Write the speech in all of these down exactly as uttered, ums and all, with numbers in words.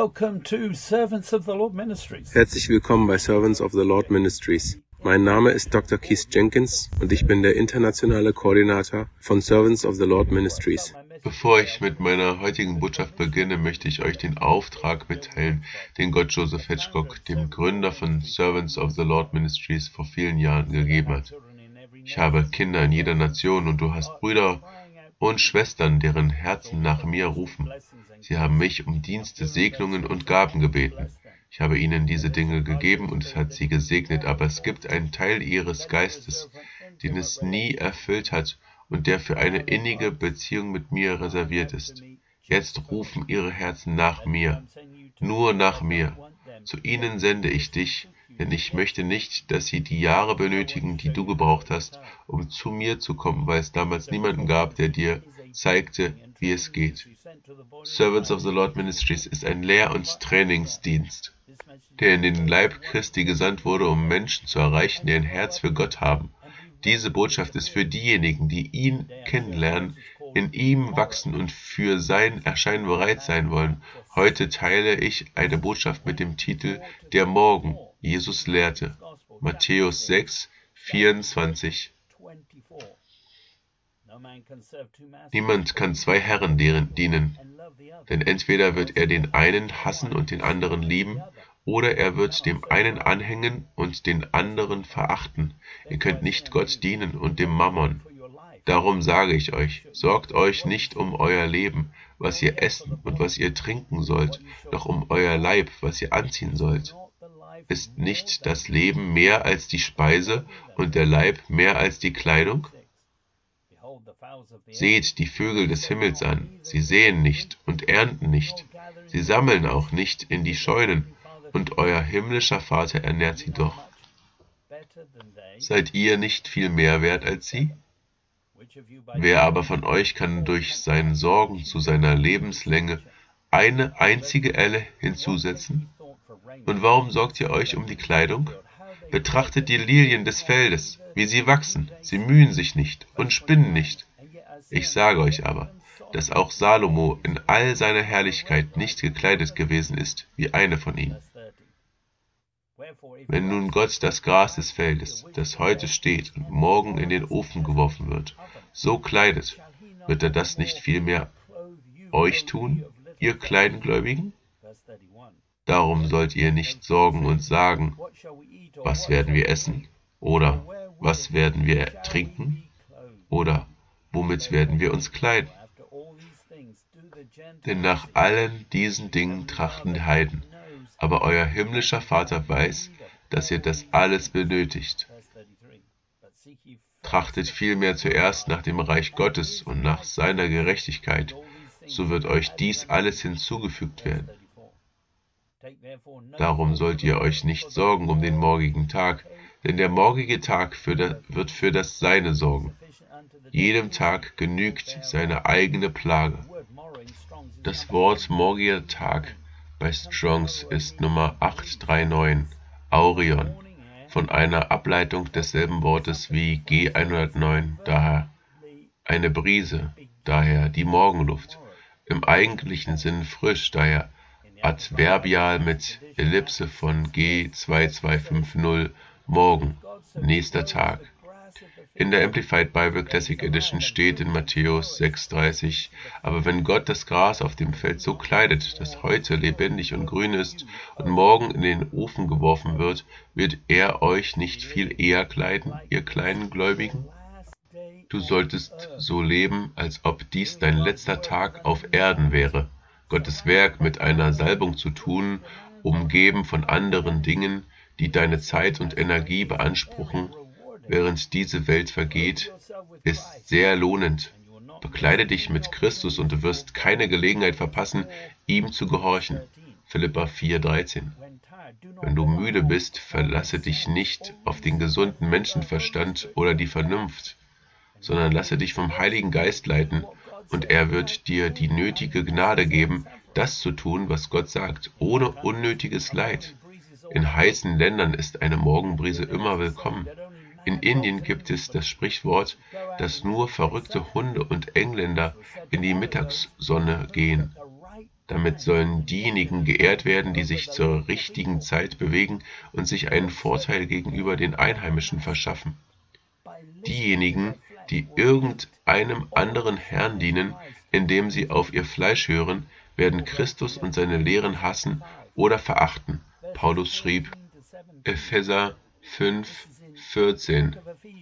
Welcome to Servants of the Lord Ministries. Herzlich willkommen bei Servants of the Lord Ministries. Mein Name ist Doktor Keith Jenkins und ich bin der internationale Koordinator von Servants of the Lord Ministries. Bevor ich mit meiner heutigen Botschaft beginne, möchte ich euch den Auftrag mitteilen, den Gott Joseph Hitchcock, dem Gründer von Servants of the Lord Ministries, vor vielen Jahren gegeben hat. Ich habe Kinder in jeder Nation und du hast Brüder und Schwestern, deren Herzen nach mir rufen. Sie haben mich um Dienste, Segnungen und Gaben gebeten. Ich habe ihnen diese Dinge gegeben und es hat sie gesegnet, aber es gibt einen Teil ihres Geistes, den es nie erfüllt hat und der für eine innige Beziehung mit mir reserviert ist. Jetzt rufen ihre Herzen nach mir, nur nach mir. Zu ihnen sende ich dich, denn ich möchte nicht, dass sie die Jahre benötigen, die du gebraucht hast, um zu mir zu kommen, weil es damals niemanden gab, der dir zeigte, wie es geht. Servants of the Lord Ministries ist ein Lehr- und Trainingsdienst, der in den Leib Christi gesandt wurde, um Menschen zu erreichen, die ein Herz für Gott haben. Diese Botschaft ist für diejenigen, die ihn kennenlernen, in ihm wachsen und für sein Erscheinen bereit sein wollen. Heute teile ich eine Botschaft mit dem Titel Der Morgen. Jesus lehrte. Matthäus sechs, vierundzwanzig. Niemand kann zwei Herren dienen, denn entweder wird er den einen hassen und den anderen lieben, oder er wird dem einen anhängen und den anderen verachten. Ihr könnt nicht Gott dienen und dem Mammon. Darum sage ich euch, sorgt euch nicht um euer Leben, was ihr essen und was ihr trinken sollt, noch um euer Leib, was ihr anziehen sollt. Ist nicht das Leben mehr als die Speise und der Leib mehr als die Kleidung? Seht die Vögel des Himmels an, sie säen nicht und ernten nicht, sie sammeln auch nicht in die Scheunen, und euer himmlischer Vater ernährt sie doch. Seid ihr nicht viel mehr wert als sie? Wer aber von euch kann durch sein Sorgen zu seiner Lebenslänge eine einzige Elle hinzusetzen? Und warum sorgt ihr euch um die Kleidung? Betrachtet die Lilien des Feldes, wie sie wachsen, sie mühen sich nicht und spinnen nicht. Ich sage euch aber, dass auch Salomo in all seiner Herrlichkeit nicht gekleidet gewesen ist wie eine von ihnen. Wenn nun Gott das Gras des Feldes, das heute steht und morgen in den Ofen geworfen wird, so kleidet, wird er das nicht vielmehr euch tun, ihr Kleingläubigen? Darum sollt ihr nicht sorgen und sagen, was werden wir essen? Oder was werden wir trinken? Oder womit werden wir uns kleiden? Denn nach allen diesen Dingen trachten die Heiden. Aber euer himmlischer Vater weiß, dass ihr das alles benötigt. Trachtet vielmehr zuerst nach dem Reich Gottes und nach seiner Gerechtigkeit, so wird euch dies alles hinzugefügt werden. Darum sollt ihr euch nicht sorgen um den morgigen Tag, denn der morgige Tag für das, wird für das Seine sorgen. Jedem Tag genügt seine eigene Plage. Das Wort morgiger Tag bei Strongs ist Nummer acht drei neun, Aurion, von einer Ableitung desselben Wortes wie G hundertneun, daher eine Brise, daher die Morgenluft, im eigentlichen Sinn frisch, daher adverbial mit Ellipse von G zweiundzwanzig fünfzig, morgen, nächster Tag. In der Amplified Bible Classic Edition steht in Matthäus sechs dreißig, aber wenn Gott das Gras auf dem Feld so kleidet, das heute lebendig und grün ist und morgen in den Ofen geworfen wird, wird er euch nicht viel eher kleiden, ihr kleinen Gläubigen? Du solltest so leben, als ob dies dein letzter Tag auf Erden wäre, Gottes Werk mit einer Salbung zu tun, umgeben von anderen Dingen, die deine Zeit und Energie beanspruchen, während diese Welt vergeht, ist sehr lohnend. Bekleide dich mit Christus und du wirst keine Gelegenheit verpassen, ihm zu gehorchen. Philipper vier dreizehn. Wenn du müde bist, verlasse dich nicht auf den gesunden Menschenverstand oder die Vernunft, sondern lasse dich vom Heiligen Geist leiten, und er wird dir die nötige Gnade geben, das zu tun, was Gott sagt, ohne unnötiges Leid. In heißen Ländern ist eine Morgenbrise immer willkommen. In Indien gibt es das Sprichwort, dass nur verrückte Hunde und Engländer in die Mittagssonne gehen. Damit sollen diejenigen geehrt werden, die sich zur richtigen Zeit bewegen und sich einen Vorteil gegenüber den Einheimischen verschaffen. Diejenigen, die irgendeinem anderen Herrn dienen, indem sie auf ihr Fleisch hören, werden Christus und seine Lehren hassen oder verachten. Paulus schrieb, Epheser fünf, vierzehn.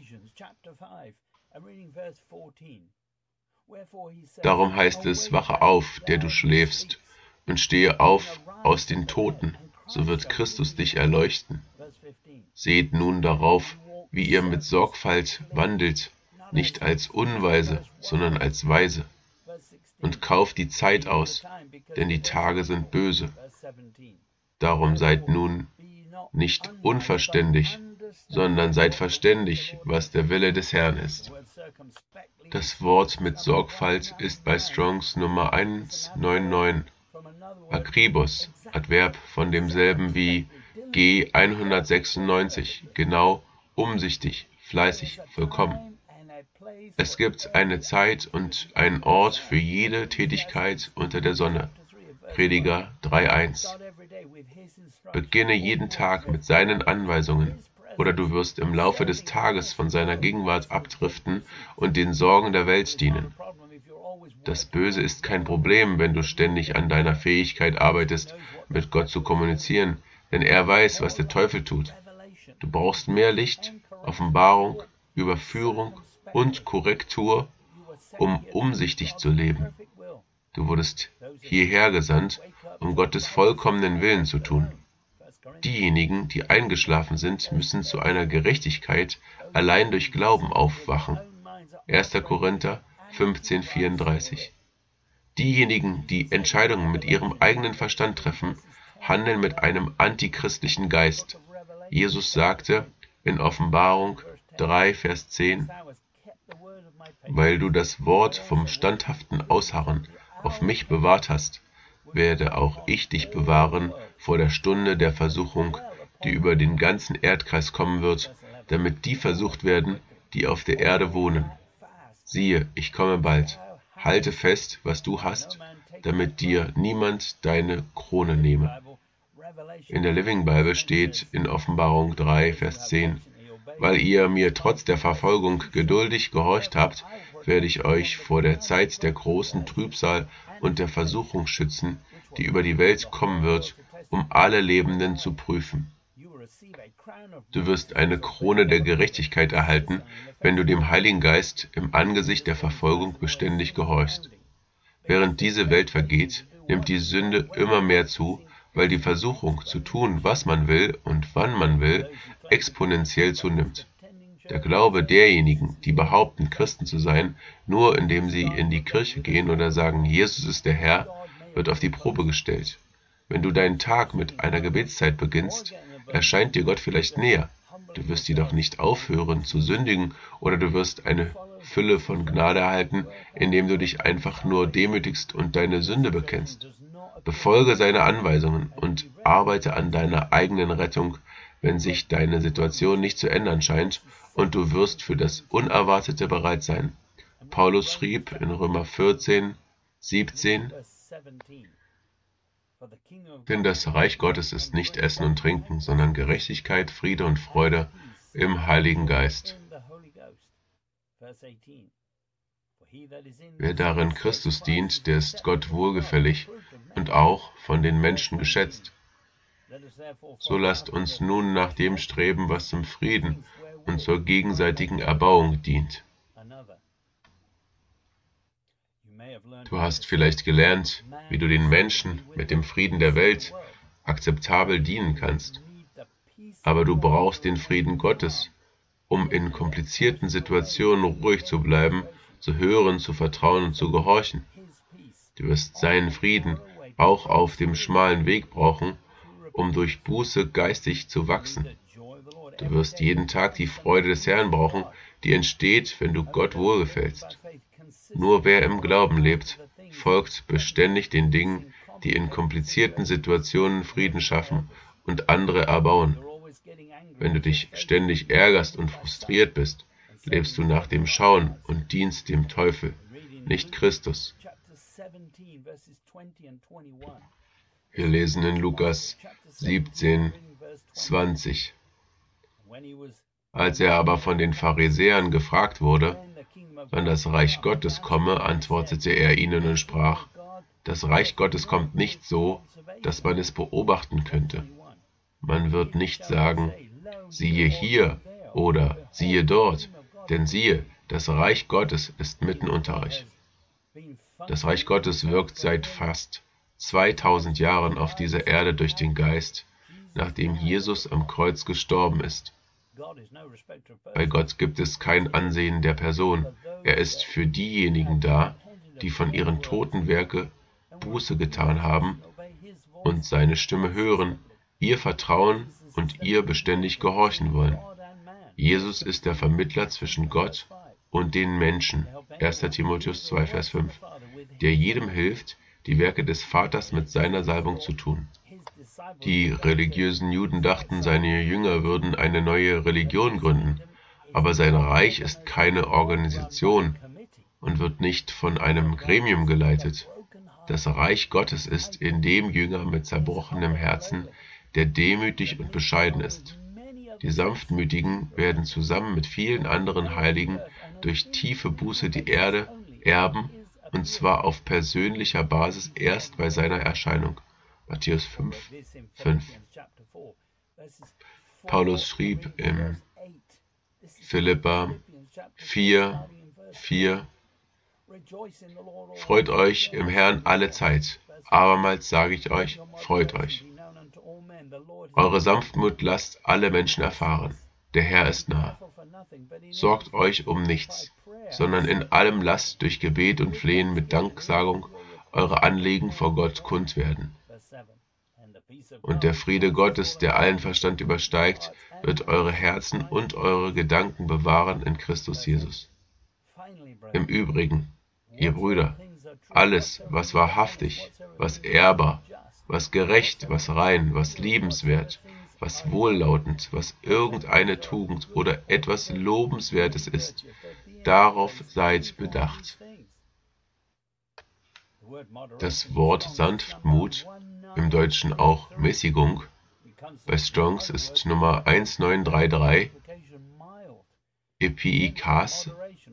Darum heißt es, wache auf, der du schläfst, und stehe auf aus den Toten, so wird Christus dich erleuchten. Seht nun darauf, wie ihr mit Sorgfalt wandelt, nicht als Unweise, sondern als Weise. Und kauft die Zeit aus, denn die Tage sind böse. Darum seid nun nicht unverständig, sondern seid verständig, was der Wille des Herrn ist. Das Wort mit Sorgfalt ist bei Strongs Nummer eins neun neun. Akribos, Adverb von demselben wie G hundertsechsundneunzig, genau, umsichtig, fleißig, vollkommen. Es gibt eine Zeit und einen Ort für jede Tätigkeit unter der Sonne. Prediger drei eins. Beginne jeden Tag mit seinen Anweisungen, oder du wirst im Laufe des Tages von seiner Gegenwart abdriften und den Sorgen der Welt dienen. Das Böse ist kein Problem, wenn du ständig an deiner Fähigkeit arbeitest, mit Gott zu kommunizieren, denn er weiß, was der Teufel tut. Du brauchst mehr Licht, Offenbarung, Überführung und Korrektur, um umsichtig zu leben. Du wurdest hierher gesandt, um Gottes vollkommenen Willen zu tun. Diejenigen, die eingeschlafen sind, müssen zu einer Gerechtigkeit allein durch Glauben aufwachen. erster Korinther fünfzehn vierunddreißig. Diejenigen, die Entscheidungen mit ihrem eigenen Verstand treffen, handeln mit einem antichristlichen Geist. Jesus sagte in Offenbarung drei, Vers zehn, weil du das Wort vom standhaften Ausharren auf mich bewahrt hast, werde auch ich dich bewahren vor der Stunde der Versuchung, die über den ganzen Erdkreis kommen wird, damit die versucht werden, die auf der Erde wohnen. Siehe, ich komme bald. Halte fest, was du hast, damit dir niemand deine Krone nehme. In der Living Bible steht in Offenbarung drei, Vers zehn, weil ihr mir trotz der Verfolgung geduldig gehorcht habt, werde ich euch vor der Zeit der großen Trübsal und der Versuchung schützen, die über die Welt kommen wird, um alle Lebenden zu prüfen. Du wirst eine Krone der Gerechtigkeit erhalten, wenn du dem Heiligen Geist im Angesicht der Verfolgung beständig gehorchst. Während diese Welt vergeht, nimmt die Sünde immer mehr zu, weil die Versuchung zu tun, was man will und wann man will, exponentiell zunimmt. Der Glaube derjenigen, die behaupten, Christen zu sein, nur indem sie in die Kirche gehen oder sagen, Jesus ist der Herr, wird auf die Probe gestellt. Wenn du deinen Tag mit einer Gebetszeit beginnst, erscheint dir Gott vielleicht näher. Du wirst jedoch nicht aufhören zu sündigen oder du wirst eine Fülle von Gnade erhalten, indem du dich einfach nur demütigst und deine Sünde bekennst. Befolge seine Anweisungen und arbeite an deiner eigenen Rettung, wenn sich deine Situation nicht zu ändern scheint, und du wirst für das Unerwartete bereit sein. Paulus schrieb in Römer vierzehn, siebzehn, denn das Reich Gottes ist nicht Essen und Trinken, sondern Gerechtigkeit, Friede und Freude im Heiligen Geist. Wer darin Christus dient, der ist Gott wohlgefällig und auch von den Menschen geschätzt. So lasst uns nun nach dem streben, was zum Frieden und zur gegenseitigen Erbauung dient. Du hast vielleicht gelernt, wie du den Menschen mit dem Frieden der Welt akzeptabel dienen kannst. Aber du brauchst den Frieden Gottes, um in komplizierten Situationen ruhig zu bleiben, zu hören, zu vertrauen und zu gehorchen. Du wirst seinen Frieden auch auf dem schmalen Weg brauchen, um durch Buße geistig zu wachsen. Du wirst jeden Tag die Freude des Herrn brauchen, die entsteht, wenn du Gott wohlgefällst. Nur wer im Glauben lebt, folgt beständig den Dingen, die in komplizierten Situationen Frieden schaffen und andere erbauen. Wenn du dich ständig ärgerst und frustriert bist, lebst du nach dem Schauen und dienst dem Teufel, nicht Christus. Wir lesen in Lukas siebzehn, zwanzig. Als er aber von den Pharisäern gefragt wurde, wann das Reich Gottes komme, antwortete er ihnen und sprach: Das Reich Gottes kommt nicht so, dass man es beobachten könnte. Man wird nicht sagen, siehe hier oder siehe dort, denn siehe, das Reich Gottes ist mitten unter euch. Das Reich Gottes wirkt seit fast zweitausend Jahren auf dieser Erde durch den Geist, nachdem Jesus am Kreuz gestorben ist. Bei Gott gibt es kein Ansehen der Person. Er ist für diejenigen da, die von ihren toten Werke Buße getan haben und seine Stimme hören, ihr vertrauen und ihr beständig gehorchen wollen. Jesus ist der Vermittler zwischen Gott und den Menschen, erster Timotheus zwei, Vers fünf, der jedem hilft, die Werke des Vaters mit seiner Salbung zu tun. Die religiösen Juden dachten, seine Jünger würden eine neue Religion gründen, aber sein Reich ist keine Organisation und wird nicht von einem Gremium geleitet. Das Reich Gottes ist in dem Jünger mit zerbrochenem Herzen, der demütig und bescheiden ist. Die Sanftmütigen werden zusammen mit vielen anderen Heiligen durch tiefe Buße die Erde erben, und zwar auf persönlicher Basis erst bei seiner Erscheinung. Matthäus fünf, fünf. Paulus schrieb in Philipper vier, vier: Freut euch im Herrn alle Zeit. Abermals sage ich euch, freut euch. Eure Sanftmut lasst alle Menschen erfahren. Der Herr ist nahe. Sorgt euch um nichts, sondern in allem lasst durch Gebet und Flehen mit Danksagung eure Anliegen vor Gott kund werden. Und der Friede Gottes, der allen Verstand übersteigt, wird eure Herzen und eure Gedanken bewahren in Christus Jesus. Im Übrigen, ihr Brüder, alles, was wahrhaftig, was ehrbar, was gerecht, was rein, was liebenswert, was wohllautend, was irgendeine Tugend oder etwas Lobenswertes ist, darauf seid bedacht. Das Wort Sanftmut, im Deutschen auch Mäßigung, bei Strongs ist Nummer eins neun drei drei, Epiikas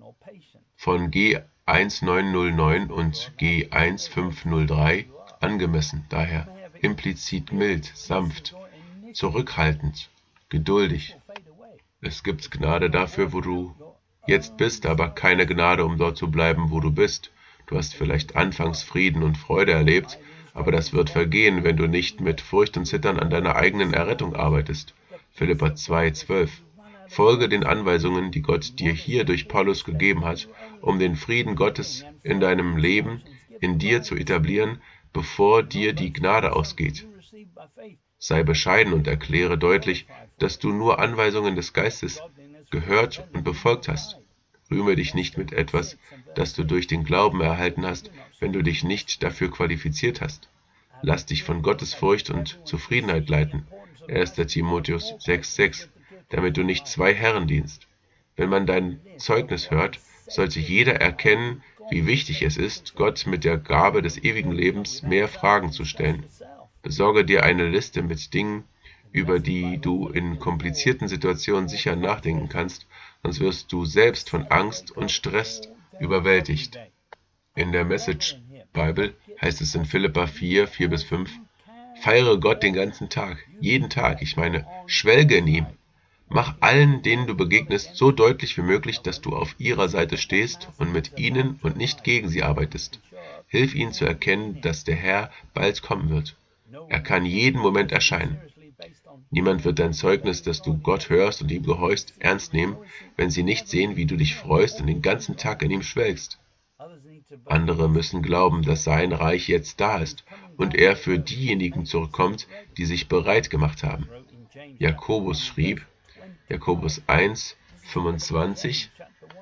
von G eins neun null neun und G eins fünf null drei angemessen, daher implizit mild, sanft, zurückhaltend, geduldig. Es gibt Gnade dafür, wo du jetzt bist, aber keine Gnade, um dort zu bleiben, wo du bist. Du hast vielleicht anfangs Frieden und Freude erlebt, aber das wird vergehen, wenn du nicht mit Furcht und Zittern an deiner eigenen Errettung arbeitest. Philipper zwei, zwölf. Folge den Anweisungen, die Gott dir hier durch Paulus gegeben hat, um den Frieden Gottes in deinem Leben, in dir zu etablieren, bevor dir die Gnade ausgeht. Sei bescheiden und erkläre deutlich, dass du nur Anweisungen des Geistes gehört und befolgt hast. Rühme dich nicht mit etwas, das du durch den Glauben erhalten hast, wenn du dich nicht dafür qualifiziert hast. Lass dich von Gottes Furcht und Zufriedenheit leiten. erster Timotheus sechs, sechs, damit du nicht zwei Herren dienst. Wenn man dein Zeugnis hört, sollte jeder erkennen, wie wichtig es ist, Gott mit der Gabe des ewigen Lebens mehr Fragen zu stellen. Besorge dir eine Liste mit Dingen, über die du in komplizierten Situationen sicher nachdenken kannst, sonst wirst du selbst von Angst und Stress überwältigt. In der Message Bible heißt es in Philipper vier, vier bis fünf, feiere Gott den ganzen Tag, jeden Tag, ich meine, schwelge in ihm. Mach allen, denen du begegnest, so deutlich wie möglich, dass du auf ihrer Seite stehst und mit ihnen und nicht gegen sie arbeitest. Hilf ihnen zu erkennen, dass der Herr bald kommen wird. Er kann jeden Moment erscheinen. Niemand wird dein Zeugnis, dass du Gott hörst und ihm gehorchst, ernst nehmen, wenn sie nicht sehen, wie du dich freust und den ganzen Tag in ihm schwelgst. Andere müssen glauben, dass sein Reich jetzt da ist und er für diejenigen zurückkommt, die sich bereit gemacht haben. Jakobus schrieb, Jakobus eins, fünfundzwanzig,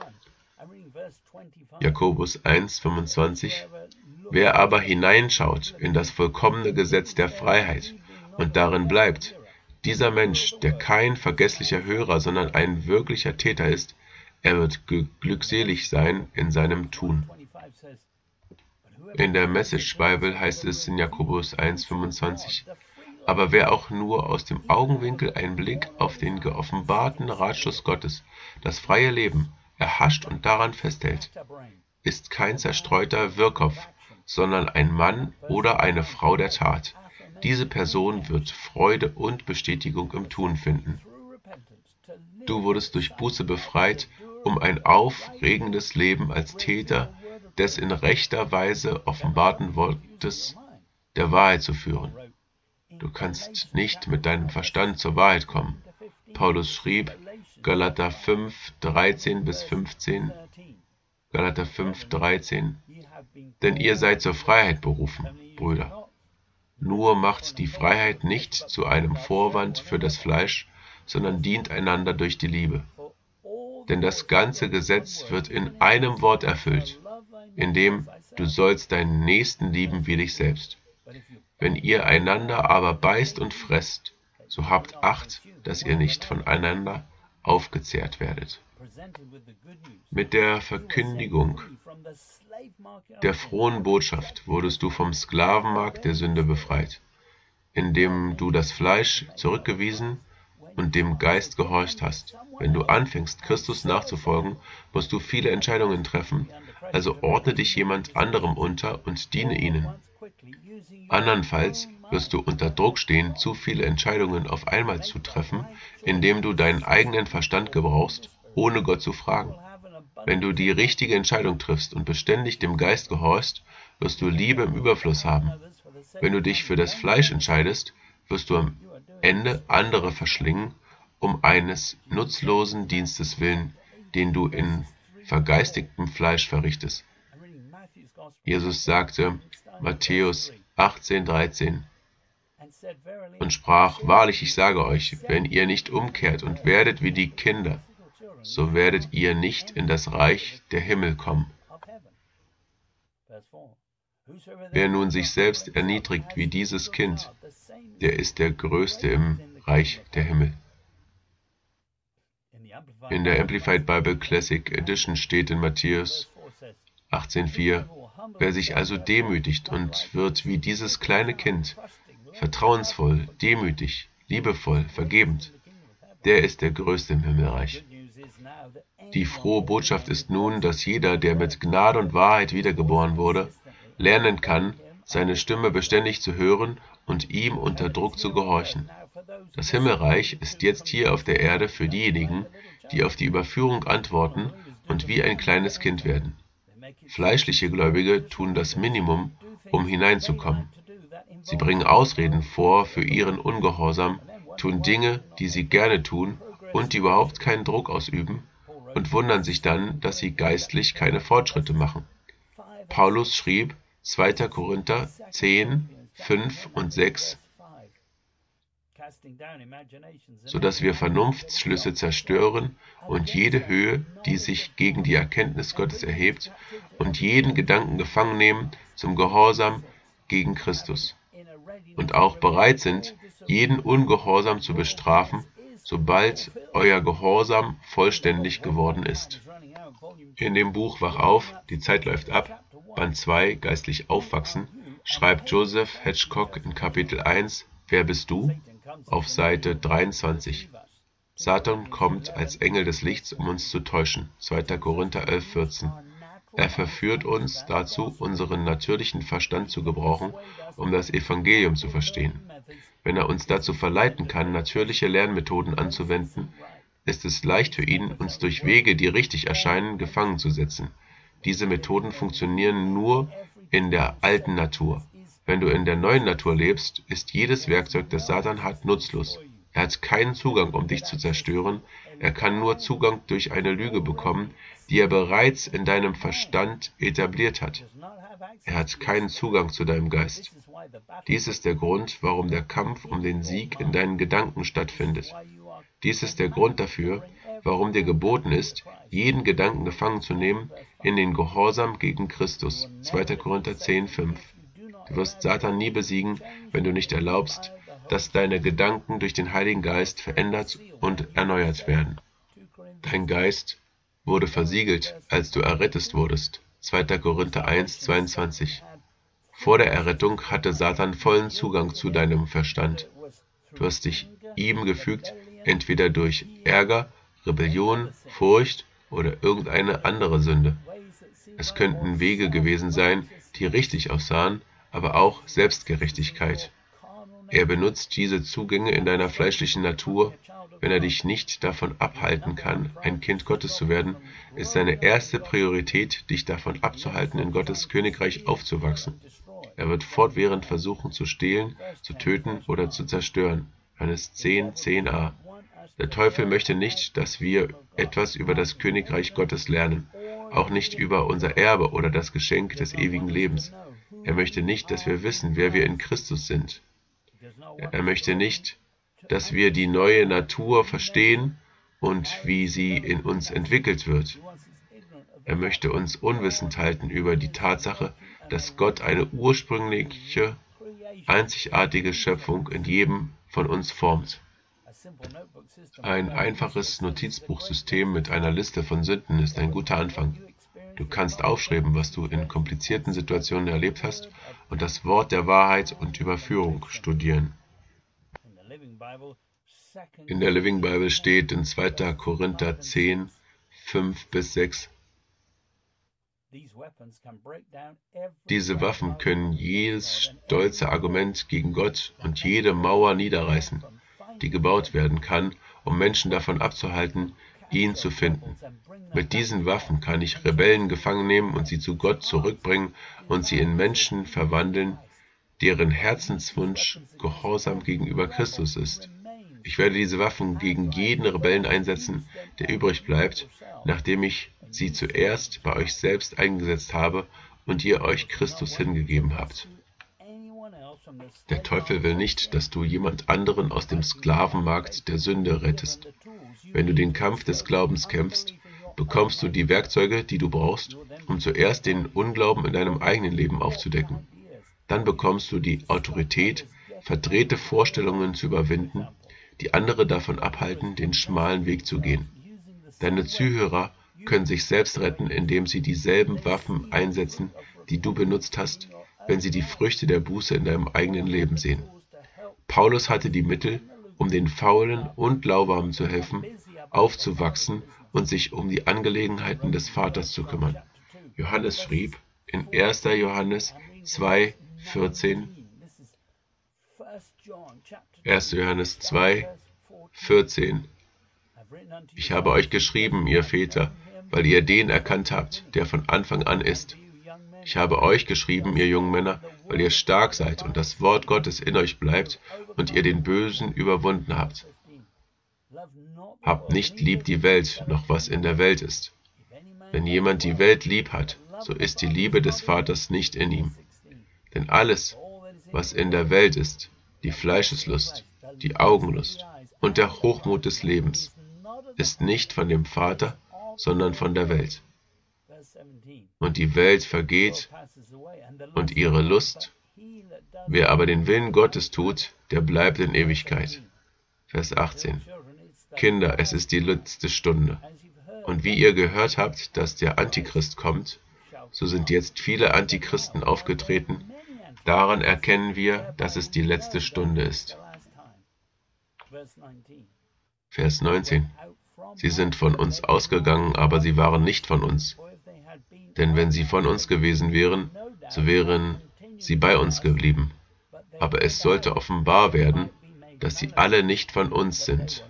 Jakobus eins, fünfundzwanzig, wer aber hineinschaut in das vollkommene Gesetz der Freiheit und darin bleibt, dieser Mensch, der kein vergesslicher Hörer, sondern ein wirklicher Täter ist, er wird glückselig sein in seinem Tun. In der Message Bible heißt es in Jakobus eins fünfundzwanzig, aber wer auch nur aus dem Augenwinkel einen Blick auf den geoffenbarten Ratschluss Gottes, das freie Leben, erhascht und daran festhält, ist kein zerstreuter Wirrkopf, sondern ein Mann oder eine Frau der Tat. Diese Person wird Freude und Bestätigung im Tun finden. Du wurdest durch Buße befreit, um ein aufregendes Leben als Täter des in rechter Weise offenbarten Wortes der Wahrheit zu führen. Du kannst nicht mit deinem Verstand zur Wahrheit kommen. Paulus schrieb, Galater fünf, dreizehn bis fünfzehn, Galater fünf, dreizehn, denn ihr seid zur Freiheit berufen, Brüder. Nur macht die Freiheit nicht zu einem Vorwand für das Fleisch, sondern dient einander durch die Liebe. Denn das ganze Gesetz wird in einem Wort erfüllt, in dem du sollst deinen Nächsten lieben wie dich selbst. Wenn ihr einander aber beißt und fresst, so habt Acht, dass ihr nicht voneinander aufgezehrt werdet. Mit der Verkündigung der frohen Botschaft wurdest du vom Sklavenmarkt der Sünde befreit, indem du das Fleisch zurückgewiesen und dem Geist gehorcht hast. Wenn du anfängst, Christus nachzufolgen, musst du viele Entscheidungen treffen, also ordne dich jemand anderem unter und diene ihnen. Andernfalls wirst du unter Druck stehen, zu viele Entscheidungen auf einmal zu treffen, indem du deinen eigenen Verstand gebrauchst, ohne Gott zu fragen. Wenn du die richtige Entscheidung triffst und beständig dem Geist gehorchst, wirst du Liebe im Überfluss haben. Wenn du dich für das Fleisch entscheidest, wirst du am Ende andere verschlingen, um eines nutzlosen Dienstes willen, den du in vergeistigtem Fleisch verrichtest. Jesus sagte, Matthäus achtzehn, dreizehn, und sprach, wahrlich, ich sage euch, wenn ihr nicht umkehrt und werdet wie die Kinder, so werdet ihr nicht in das Reich der Himmel kommen. Wer nun sich selbst erniedrigt wie dieses Kind, der ist der Größte im Reich der Himmel. In der Amplified Bible Classic Edition steht in Matthäus achtzehn, vier, wer sich also demütigt und wird wie dieses kleine Kind, vertrauensvoll, demütig, liebevoll, vergebend, der ist der Größte im Himmelreich. Die frohe Botschaft ist nun, dass jeder, der mit Gnade und Wahrheit wiedergeboren wurde, lernen kann, seine Stimme beständig zu hören und ihm unter Druck zu gehorchen. Das Himmelreich ist jetzt hier auf der Erde für diejenigen, die auf die Überführung antworten und wie ein kleines Kind werden. Fleischliche Gläubige tun das Minimum, um hineinzukommen. Sie bringen Ausreden vor für ihren Ungehorsam, tun Dinge, die sie gerne tun und die überhaupt keinen Druck ausüben, und wundern sich dann, dass sie geistlich keine Fortschritte machen. Paulus schrieb zweiter Korinther zehn, fünf und sechs, sodass wir Vernunftsschlüsse zerstören und jede Höhe, die sich gegen die Erkenntnis Gottes erhebt, und jeden Gedanken gefangen nehmen zum Gehorsam gegen Christus, und auch bereit sind, jeden Ungehorsam zu bestrafen, sobald euer Gehorsam vollständig geworden ist. In dem Buch Wach auf, die Zeit läuft ab, Band zwei, Geistlich aufwachsen, schreibt Joseph Hitchcock in Kapitel eins, Wer bist du? Auf Seite dreiundzwanzig. Satan kommt als Engel des Lichts, um uns zu täuschen. zweiter Korinther elf, vierzehn. Er verführt uns dazu, unseren natürlichen Verstand zu gebrauchen, um das Evangelium zu verstehen. Wenn er uns dazu verleiten kann, natürliche Lernmethoden anzuwenden, ist es leicht für ihn, uns durch Wege, die richtig erscheinen, gefangen zu setzen. Diese Methoden funktionieren nur in der alten Natur. Wenn du in der neuen Natur lebst, ist jedes Werkzeug, das Satan hat, nutzlos. Er hat keinen Zugang, um dich zu zerstören. Er kann nur Zugang durch eine Lüge bekommen, die er bereits in deinem Verstand etabliert hat. Er hat keinen Zugang zu deinem Geist. Dies ist der Grund, warum der Kampf um den Sieg in deinen Gedanken stattfindet. Dies ist der Grund dafür, warum dir geboten ist, jeden Gedanken gefangen zu nehmen in den Gehorsam gegen Christus. zweiter Korinther zehn, fünf. Du wirst Satan nie besiegen, wenn du nicht erlaubst, dass deine Gedanken durch den Heiligen Geist verändert und erneuert werden. Dein Geist wurde versiegelt, als du errettet wurdest. zweiter Korinther eins, zweiundzwanzig. Vor der Errettung hatte Satan vollen Zugang zu deinem Verstand. Du hast dich ihm gefügt, entweder durch Ärger, Rebellion, Furcht oder irgendeine andere Sünde. Es könnten Wege gewesen sein, die richtig aussahen, aber auch Selbstgerechtigkeit. Er benutzt diese Zugänge in deiner fleischlichen Natur. Wenn er dich nicht davon abhalten kann, ein Kind Gottes zu werden, ist seine erste Priorität, dich davon abzuhalten, in Gottes Königreich aufzuwachsen. Er wird fortwährend versuchen zu stehlen, zu töten oder zu zerstören. Johannes zehn, zehn a. Der Teufel möchte nicht, dass wir etwas über das Königreich Gottes lernen, auch nicht über unser Erbe oder das Geschenk des ewigen Lebens. Er möchte nicht, dass wir wissen, wer wir in Christus sind. Er möchte nicht, dass wir die neue Natur verstehen und wie sie in uns entwickelt wird. Er möchte uns unwissend halten über die Tatsache, dass Gott eine ursprüngliche, einzigartige Schöpfung in jedem von uns formt. Ein einfaches Notizbuchsystem mit einer Liste von Sünden ist ein guter Anfang. Du kannst aufschreiben, was du in komplizierten Situationen erlebt hast, und das Wort der Wahrheit und Überführung studieren. In der Living Bible steht in zweiter Korinther zehn, fünf bis sechs: Diese Waffen können jedes stolze Argument gegen Gott und jede Mauer niederreißen, die gebaut werden kann, um Menschen davon abzuhalten, ihn zu finden. Mit diesen Waffen kann ich Rebellen gefangen nehmen und sie zu Gott zurückbringen und sie in Menschen verwandeln, deren Herzenswunsch Gehorsam gegenüber Christus ist. Ich werde diese Waffen gegen jeden Rebellen einsetzen, der übrig bleibt, nachdem ich sie zuerst bei euch selbst eingesetzt habe und ihr euch Christus hingegeben habt. Der Teufel will nicht, dass du jemand anderen aus dem Sklavenmarkt der Sünde rettest. Wenn du den Kampf des Glaubens kämpfst, bekommst du die Werkzeuge, die du brauchst, um zuerst den Unglauben in deinem eigenen Leben aufzudecken. Dann bekommst du die Autorität, verdrehte Vorstellungen zu überwinden, die andere davon abhalten, den schmalen Weg zu gehen. Deine Zuhörer können sich selbst retten, indem sie dieselben Waffen einsetzen, die du benutzt hast, wenn sie die Früchte der Buße in deinem eigenen Leben sehen. Paulus hatte die Mittel, um den Faulen und Lauwarmen zu helfen, aufzuwachsen und sich um die Angelegenheiten des Vaters zu kümmern. Johannes schrieb in erster Johannes zwei, vierzehn, erster Johannes zwei, vierzehn: Ich habe euch geschrieben, ihr Väter, weil ihr den erkannt habt, der von Anfang an ist. Ich habe euch geschrieben, ihr jungen Männer, weil ihr stark seid und das Wort Gottes in euch bleibt und ihr den Bösen überwunden habt. Habt nicht lieb die Welt, noch was in der Welt ist. Wenn jemand die Welt lieb hat, so ist die Liebe des Vaters nicht in ihm. Denn alles, was in der Welt ist, die Fleischeslust, die Augenlust und der Hochmut des Lebens, ist nicht von dem Vater, sondern von der Welt. Und die Welt vergeht und ihre Lust. Wer aber den Willen Gottes tut, der bleibt in Ewigkeit. Vers achtzehn. Kinder, es ist die letzte Stunde. Und wie ihr gehört habt, dass der Antichrist kommt, so sind jetzt viele Antichristen aufgetreten. Daran erkennen wir, dass es die letzte Stunde ist. Vers neunzehn. Sie sind von uns ausgegangen, aber sie waren nicht von uns. Denn wenn sie von uns gewesen wären, so wären sie bei uns geblieben. Aber es sollte offenbar werden, dass sie alle nicht von uns sind.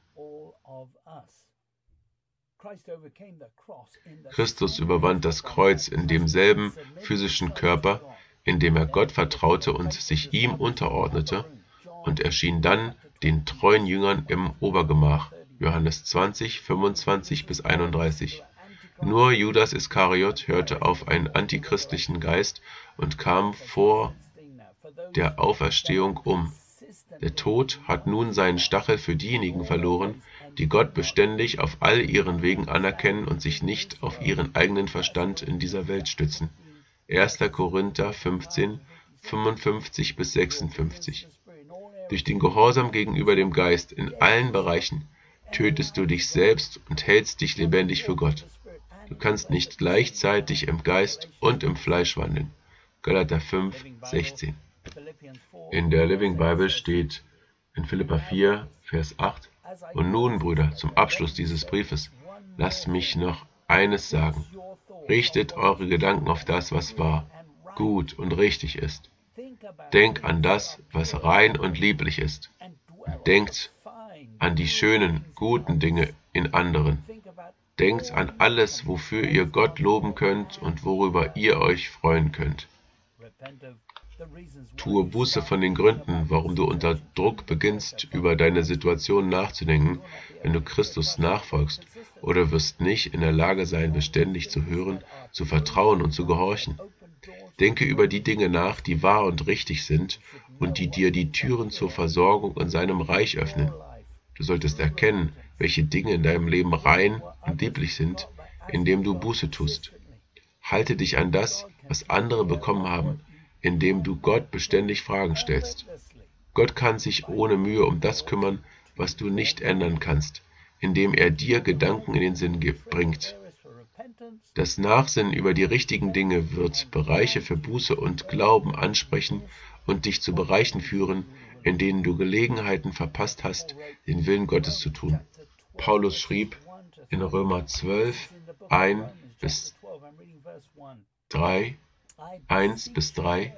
Christus überwand das Kreuz in demselben physischen Körper, in dem er Gott vertraute und sich ihm unterordnete, und erschien dann den treuen Jüngern im Obergemach. Johannes zwanzig, fünfundzwanzig bis einunddreißig. Nur Judas Iskariot hörte auf einen antichristlichen Geist und kam vor der Auferstehung um. Der Tod hat nun seinen Stachel für diejenigen verloren, die Gott beständig auf all ihren Wegen anerkennen und sich nicht auf ihren eigenen Verstand in dieser Welt stützen. erster Korinther fünfzehn, fünfundfünfzig bis sechsundfünfzig. Durch den Gehorsam gegenüber dem Geist in allen Bereichen tötest du dich selbst und hältst dich lebendig für Gott. Du kannst nicht gleichzeitig im Geist und im Fleisch wandeln. Galater fünf, sechzehn. In der Living Bible steht in Philipper vier, Vers acht: Und nun, Brüder, zum Abschluss dieses Briefes, lasst mich noch eines sagen. Richtet eure Gedanken auf das, was wahr, gut und richtig ist. Denkt an das, was rein und lieblich ist. Denkt an die schönen, guten Dinge in anderen. Denkt an alles, wofür ihr Gott loben könnt und worüber ihr euch freuen könnt. Tue Buße von den Gründen, warum du unter Druck beginnst, über deine Situation nachzudenken, wenn du Christus nachfolgst, oder wirst nicht in der Lage sein, beständig zu hören, zu vertrauen und zu gehorchen. Denke über die Dinge nach, die wahr und richtig sind und die dir die Türen zur Versorgung in seinem Reich öffnen. Du solltest erkennen, welche Dinge in deinem Leben rein und lieblich sind, indem du Buße tust. Halte dich an das, was andere bekommen haben, indem du Gott beständig Fragen stellst. Gott kann sich ohne Mühe um das kümmern, was du nicht ändern kannst, indem er dir Gedanken in den Sinn bringt. Das Nachsinnen über die richtigen Dinge wird Bereiche für Buße und Glauben ansprechen und dich zu Bereichen führen, in denen du Gelegenheiten verpasst hast, den Willen Gottes zu tun. Paulus schrieb in Römer zwölf, eins bis drei, eins bis drei: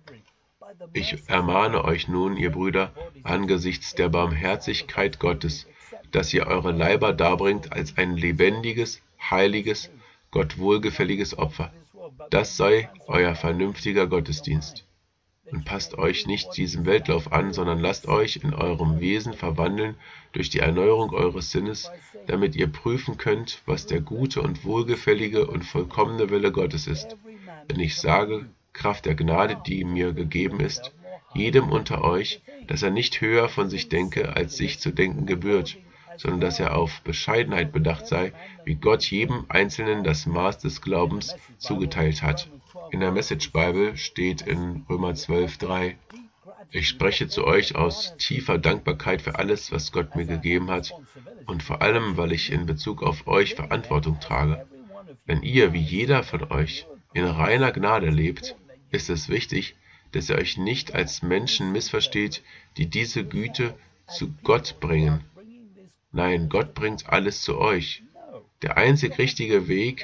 Ich ermahne euch nun, ihr Brüder, angesichts der Barmherzigkeit Gottes, dass ihr eure Leiber darbringt als ein lebendiges, heiliges, Gott wohlgefälliges Opfer. Das sei euer vernünftiger Gottesdienst. Und passt euch nicht diesem Weltlauf an, sondern lasst euch in eurem Wesen verwandeln durch die Erneuerung eures Sinnes, damit ihr prüfen könnt, was der gute und wohlgefällige und vollkommene Wille Gottes ist. Denn ich sage, Kraft der Gnade, die mir gegeben ist, jedem unter euch, dass er nicht höher von sich denke, als sich zu denken gebührt, sondern dass er auf Bescheidenheit bedacht sei, wie Gott jedem Einzelnen das Maß des Glaubens zugeteilt hat. In der Message Bible steht in Römer zwölf, drei: Ich spreche zu euch aus tiefer Dankbarkeit für alles, was Gott mir gegeben hat, und vor allem, weil ich in Bezug auf euch Verantwortung trage. Wenn ihr, wie jeder von euch, in reiner Gnade lebt, ist es wichtig, dass ihr euch nicht als Menschen missversteht, die diese Güte zu Gott bringen. Nein, Gott bringt alles zu euch. Der einzig richtige Weg,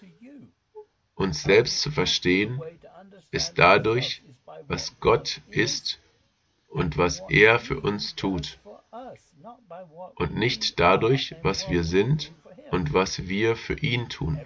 uns selbst zu verstehen, ist dadurch, was Gott ist und was er für uns tut, und nicht dadurch, was wir sind und was wir für ihn tun.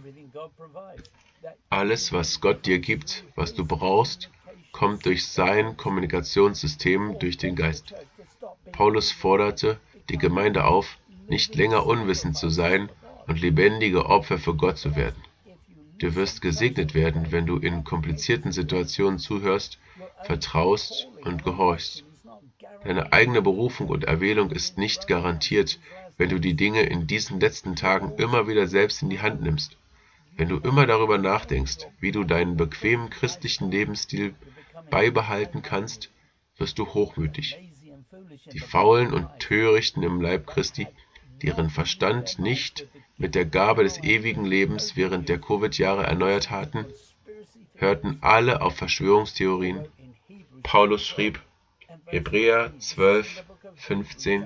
Alles, was Gott dir gibt, was du brauchst, kommt durch sein Kommunikationssystem, durch den Geist. Paulus forderte die Gemeinde auf, nicht länger unwissend zu sein und lebendige Opfer für Gott zu werden. Du wirst gesegnet werden, wenn du in komplizierten Situationen zuhörst, vertraust und gehorchst. Deine eigene Berufung und Erwählung ist nicht garantiert, wenn du die Dinge in diesen letzten Tagen immer wieder selbst in die Hand nimmst. Wenn du immer darüber nachdenkst, wie du deinen bequemen christlichen Lebensstil beibehalten kannst, wirst du hochmütig. Die Faulen und Törichten im Leib Christi, deren Verstand nicht mit der Gabe des ewigen Lebens während der Covid-Jahre erneuert hatten, hörten alle auf Verschwörungstheorien. Paulus schrieb, Hebräer zwölf, fünfzehn: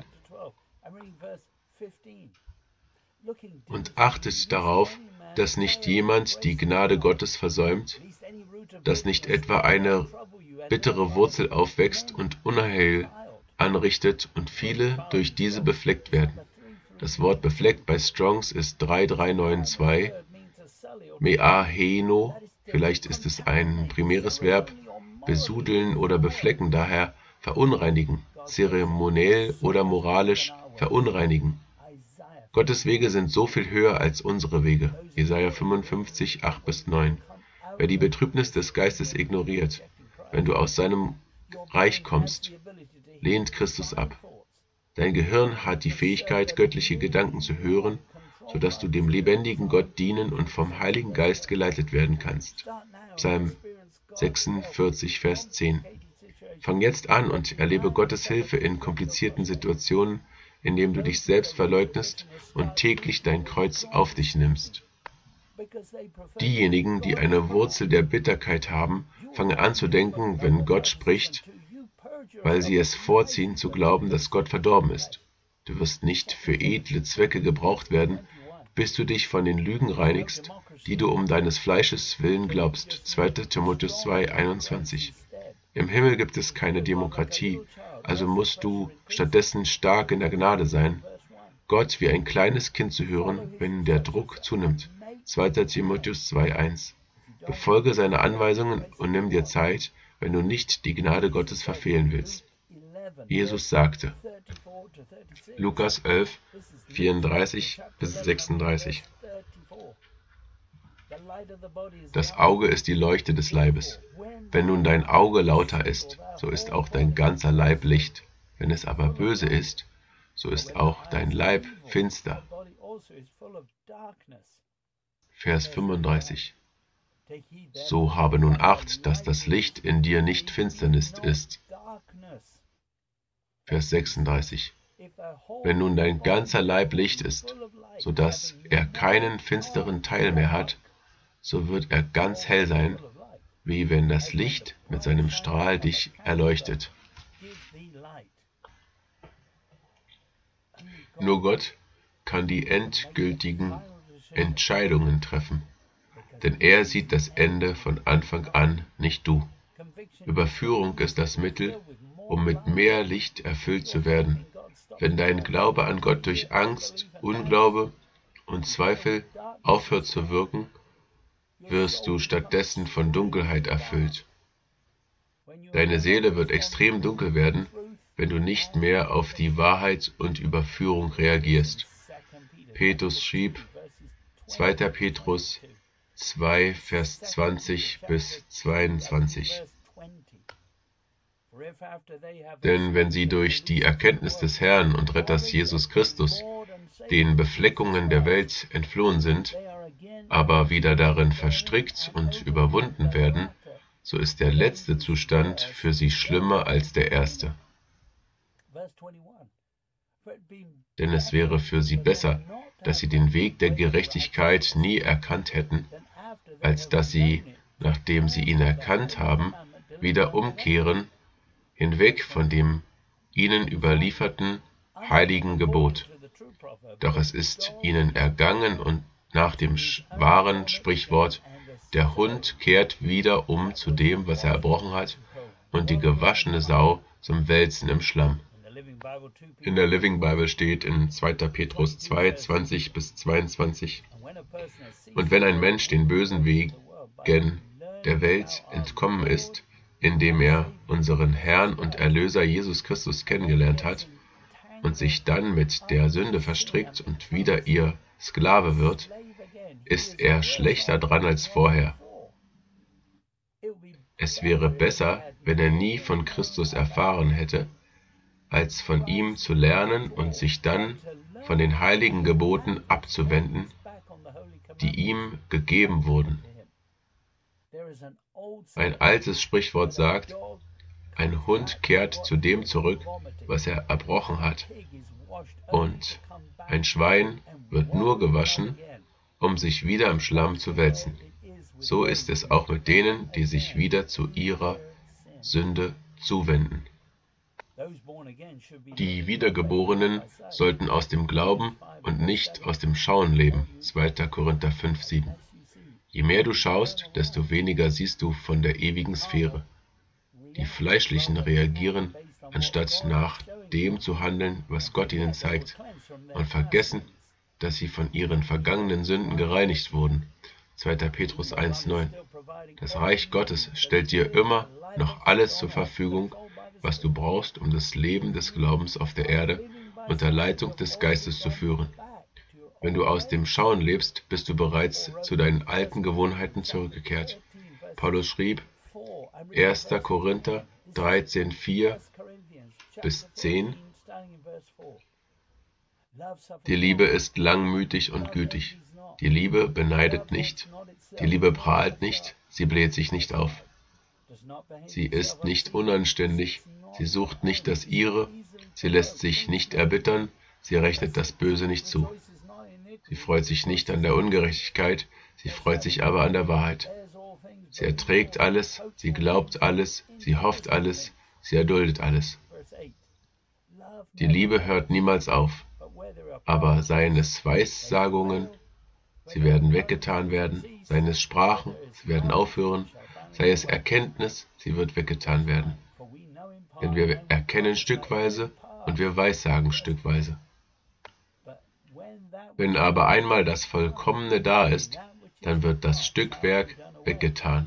Und achtet darauf, dass nicht jemand die Gnade Gottes versäumt, dass nicht etwa eine bittere Wurzel aufwächst und Unheil anrichtet und viele durch diese befleckt werden. Das Wort befleckt bei Strongs ist drei drei neun zwei, meaheno, vielleicht ist es ein primäres Verb, besudeln oder beflecken, daher verunreinigen, zeremoniell oder moralisch verunreinigen. Gottes Wege sind so viel höher als unsere Wege. Jesaja fünfundfünfzig, acht bis neun. Wer die Betrübnis des Geistes ignoriert, wenn du aus seinem Reich kommst, lehnt Christus ab. Dein Gehirn hat die Fähigkeit, göttliche Gedanken zu hören, sodass du dem lebendigen Gott dienen und vom Heiligen Geist geleitet werden kannst. Psalm sechsundvierzig, Vers zehn. Fang jetzt an und erlebe Gottes Hilfe in komplizierten Situationen, indem du dich selbst verleugnest und täglich dein Kreuz auf dich nimmst. Diejenigen, die eine Wurzel der Bitterkeit haben, fangen an zu denken, wenn Gott spricht, weil sie es vorziehen, zu glauben, dass Gott verdorben ist. Du wirst nicht für edle Zwecke gebraucht werden, bis du dich von den Lügen reinigst, die du um deines Fleisches willen glaubst. zweiter Timotheus zwei, einundzwanzig. Im Himmel gibt es keine Demokratie, also musst du stattdessen stark in der Gnade sein, Gott wie ein kleines Kind zu hören, wenn der Druck zunimmt. zweiter Timotheus zwei, eins. Befolge seine Anweisungen und nimm dir Zeit, wenn du nicht die Gnade Gottes verfehlen willst. Jesus sagte, Lukas elf, vierunddreißig bis sechsunddreißig. Das Auge ist die Leuchte des Leibes. Wenn nun dein Auge lauter ist, so ist auch dein ganzer Leib Licht. Wenn es aber böse ist, so ist auch dein Leib finster. Vers fünfunddreißig. So habe nun Acht, dass das Licht in dir nicht Finsternis ist. Vers sechsunddreißig. Wenn nun dein ganzer Leib Licht ist, so dass er keinen finsteren Teil mehr hat, so wird er ganz hell sein, wie wenn das Licht mit seinem Strahl dich erleuchtet. Nur Gott kann die endgültigen Entscheidungen treffen, denn er sieht das Ende von Anfang an, nicht du. Überführung ist das Mittel, um mit mehr Licht erfüllt zu werden. Wenn dein Glaube an Gott durch Angst, Unglaube und Zweifel aufhört zu wirken, wirst du stattdessen von Dunkelheit erfüllt. Deine Seele wird extrem dunkel werden, wenn du nicht mehr auf die Wahrheit und Überführung reagierst. Petrus schrieb, zweiter Petrus zwei, Vers zwanzig bis zweiundzwanzig. Denn wenn sie durch die Erkenntnis des Herrn und Retters Jesus Christus den Befleckungen der Welt entflohen sind, aber wieder darin verstrickt und überwunden werden, so ist der letzte Zustand für sie schlimmer als der erste. Denn es wäre für sie besser, dass sie den Weg der Gerechtigkeit nie erkannt hätten, als dass sie, nachdem sie ihn erkannt haben, wieder umkehren, hinweg von dem ihnen überlieferten heiligen Gebot. Doch es ist ihnen ergangen und nach dem wahren Sprichwort, der Hund kehrt wieder um zu dem, was er erbrochen hat, und die gewaschene Sau zum Wälzen im Schlamm. In der Living Bible steht in zweiter Petrus zwei, zwanzig bis zweiundzwanzig, und wenn ein Mensch den bösen Wegen der Welt entkommen ist, indem er unseren Herrn und Erlöser Jesus Christus kennengelernt hat und sich dann mit der Sünde verstrickt und wieder ihr Sklave wird, ist er schlechter dran als vorher. Es wäre besser, wenn er nie von Christus erfahren hätte, als von ihm zu lernen und sich dann von den heiligen Geboten abzuwenden, die ihm gegeben wurden. Ein altes Sprichwort sagt, ein Hund kehrt zu dem zurück, was er erbrochen hat, und ein Schwein wird nur gewaschen, um sich wieder im Schlamm zu wälzen. So ist es auch mit denen, die sich wieder zu ihrer Sünde zuwenden. Die Wiedergeborenen sollten aus dem Glauben und nicht aus dem Schauen leben. zweiter Korinther fünf, sieben. Je mehr du schaust, desto weniger siehst du von der ewigen Sphäre. Die Fleischlichen reagieren, anstatt nach dem zu handeln, was Gott ihnen zeigt, und vergessen, dass sie von ihren vergangenen Sünden gereinigt wurden. zweiter Petrus eins, neun. Das Reich Gottes stellt dir immer noch alles zur Verfügung, was du brauchst, um das Leben des Glaubens auf der Erde unter Leitung des Geistes zu führen. Wenn du aus dem Schauen lebst, bist du bereits zu deinen alten Gewohnheiten zurückgekehrt. Paulus schrieb, erster Korinther dreizehn, vier bis zehn, die Liebe ist langmütig und gütig. Die Liebe beneidet nicht. Die Liebe prahlt nicht. Sie bläht sich nicht auf. Sie ist nicht unanständig. Sie sucht nicht das Ihre. Sie lässt sich nicht erbittern. Sie rechnet das Böse nicht zu. Sie freut sich nicht an der Ungerechtigkeit. Sie freut sich aber an der Wahrheit. Sie erträgt alles, sie glaubt alles, sie hofft alles, sie erduldet alles. Die Liebe hört niemals auf, aber seien es Weissagungen, sie werden weggetan werden, seien es Sprachen, sie werden aufhören, sei es Erkenntnis, sie wird weggetan werden. Denn wir erkennen stückweise und wir weissagen stückweise. Wenn aber einmal das Vollkommene da ist, dann wird das Stückwerk weggetan.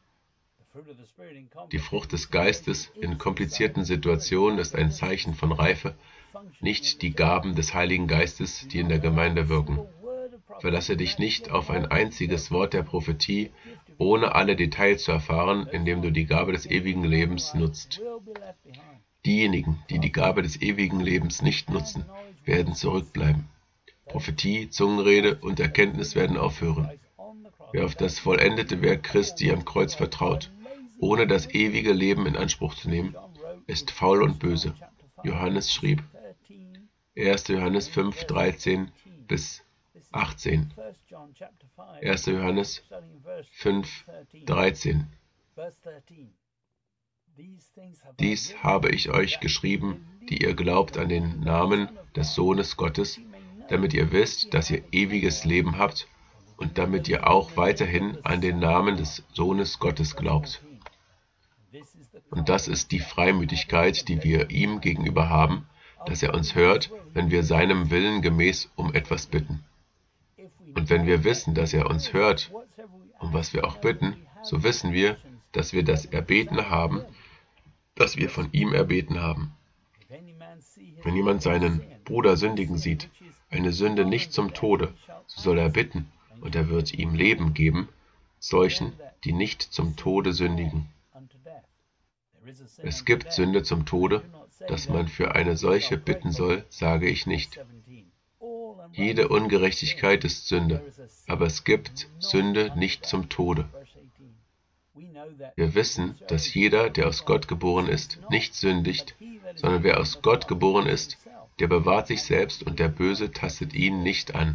Die Frucht des Geistes in komplizierten Situationen ist ein Zeichen von Reife, nicht die Gaben des Heiligen Geistes, die in der Gemeinde wirken. Verlasse dich nicht auf ein einziges Wort der Prophetie, ohne alle Details zu erfahren, indem du die Gabe des ewigen Lebens nutzt. Diejenigen, die die Gabe des ewigen Lebens nicht nutzen, werden zurückbleiben. Prophetie, Zungenrede und Erkenntnis werden aufhören. Wer auf das vollendete Werk Christi am Kreuz vertraut, ohne das ewige Leben in Anspruch zu nehmen, ist faul und böse. Johannes schrieb, erster Johannes fünf, dreizehn bis achtzehn. erster Johannes fünf, dreizehn. Dies habe ich euch geschrieben, die ihr glaubt an den Namen des Sohnes Gottes, damit ihr wisst, dass ihr ewiges Leben habt und damit ihr auch weiterhin an den Namen des Sohnes Gottes glaubt. Und das ist die Freimütigkeit, die wir ihm gegenüber haben, dass er uns hört, wenn wir seinem Willen gemäß um etwas bitten. Und wenn wir wissen, dass er uns hört, um was wir auch bitten, so wissen wir, dass wir das Erbetene haben, das wir von ihm erbeten haben. Wenn jemand seinen Bruder sündigen sieht, eine Sünde nicht zum Tode, so soll er bitten, und er wird ihm Leben geben, solchen, die nicht zum Tode sündigen. Es gibt Sünde zum Tode, dass man für eine solche bitten soll, sage ich nicht. Jede Ungerechtigkeit ist Sünde, aber es gibt Sünde nicht zum Tode. Wir wissen, dass jeder, der aus Gott geboren ist, nicht sündigt, sondern wer aus Gott geboren ist, der bewahrt sich selbst und der Böse tastet ihn nicht an.